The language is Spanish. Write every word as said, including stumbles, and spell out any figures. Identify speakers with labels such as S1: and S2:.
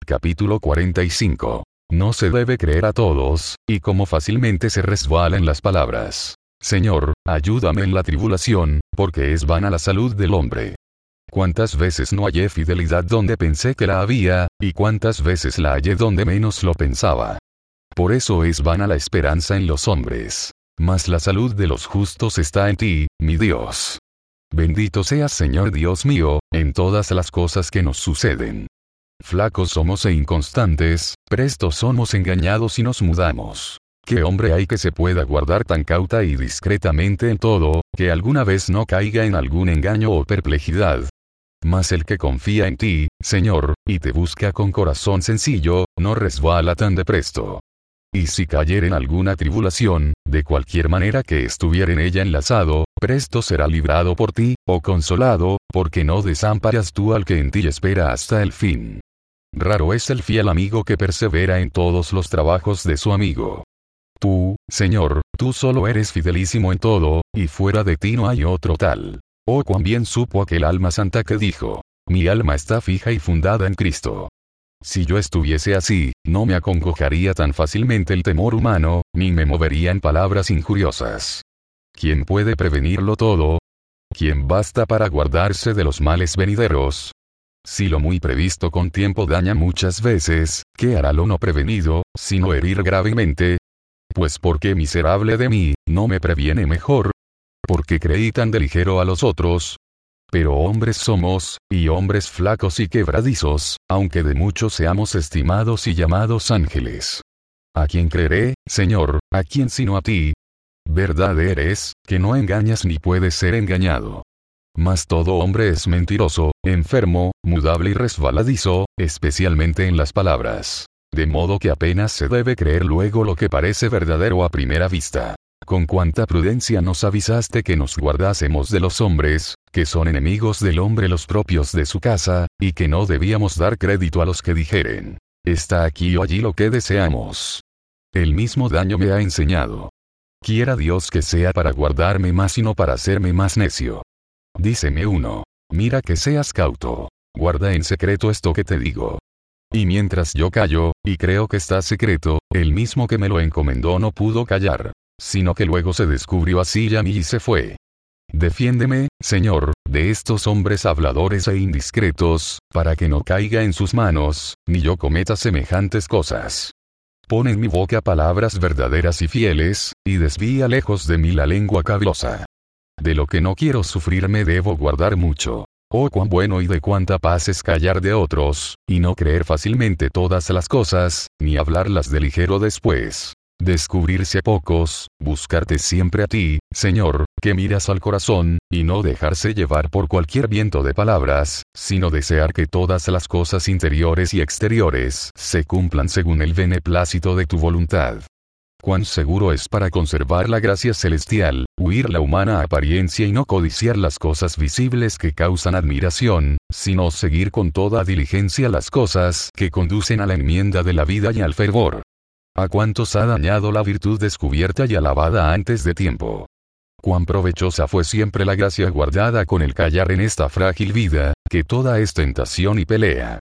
S1: Capítulo cuarenta y cinco. No se debe creer a todos, y como fácilmente se resbalan las palabras. Señor, ayúdame en la tribulación, porque es vana la salud del hombre. Cuántas veces no hallé fidelidad donde pensé que la había, y cuántas veces la hallé donde menos lo pensaba. Por eso es vana la esperanza en los hombres. Mas la salud de los justos está en ti, mi Dios. Bendito seas, Señor Dios mío, en todas las cosas que nos suceden. Flacos somos e inconstantes, prestos somos engañados y nos mudamos. ¿Qué hombre hay que se pueda guardar tan cauta y discretamente en todo, que alguna vez no caiga en algún engaño o perplejidad? Mas el que confía en ti, Señor, y te busca con corazón sencillo, no resbala tan de presto. Y si cayere en alguna tribulación, de cualquier manera que estuviera en ella enlazado, presto será librado por ti, o consolado, porque no desamparas tú al que en ti espera hasta el fin. Raro es el fiel amigo que persevera en todos los trabajos de su amigo. Tú, Señor, tú solo eres fidelísimo en todo, y fuera de ti no hay otro tal. Oh, cuán bien supo aquel alma santa que dijo: mi alma está fija y fundada en Cristo. Si yo estuviese así, no me acongojaría tan fácilmente el temor humano, ni me movería en palabras injuriosas. ¿Quién puede prevenirlo todo? ¿Quién basta para guardarse de los males venideros? Si lo muy previsto con tiempo daña muchas veces, ¿qué hará lo no prevenido, sino herir gravemente? Pues porque miserable de mí, no me previene mejor. Porque creí tan de ligero a los otros. Pero hombres somos, y hombres flacos y quebradizos, aunque de muchos seamos estimados y llamados ángeles. ¿A quién creeré, Señor, a quién sino a ti? Verdad eres, que no engañas ni puedes ser engañado. Mas todo hombre es mentiroso, enfermo, mudable y resbaladizo, especialmente en las palabras. De modo que apenas se debe creer luego lo que parece verdadero a primera vista. Con cuánta prudencia nos avisaste que nos guardásemos de los hombres, que son enemigos del hombre los propios de su casa, y que no debíamos dar crédito a los que dijeren: está aquí o allí lo que deseamos. El mismo daño me ha enseñado. Quiera Dios que sea para guardarme más y no para hacerme más necio. Díceme uno: mira que seas cauto. Guarda en secreto esto que te digo. Y mientras yo callo, y creo que está secreto, el mismo que me lo encomendó no pudo callar, sino que luego se descubrió así a mí y se fue. Defiéndeme, Señor, de estos hombres habladores e indiscretos, para que no caiga en sus manos, ni yo cometa semejantes cosas. Pon en mi boca palabras verdaderas y fieles, y desvía lejos de mí la lengua cavilosa. De lo que no quiero sufrir me debo guardar mucho. Oh, cuán bueno y de cuánta paz es callar de otros, y no creer fácilmente todas las cosas, ni hablarlas de ligero después. Descubrirse a pocos, buscarte siempre a ti, Señor, que miras al corazón, y no dejarse llevar por cualquier viento de palabras, sino desear que todas las cosas interiores y exteriores se cumplan según el beneplácito de tu voluntad. Cuán seguro es para conservar la gracia celestial, huir la humana apariencia y no codiciar las cosas visibles que causan admiración, sino seguir con toda diligencia las cosas que conducen a la enmienda de la vida y al fervor. ¿A cuántos ha dañado la virtud descubierta y alabada antes de tiempo? Cuán provechosa fue siempre la gracia guardada con el callar en esta frágil vida, que toda es tentación y pelea.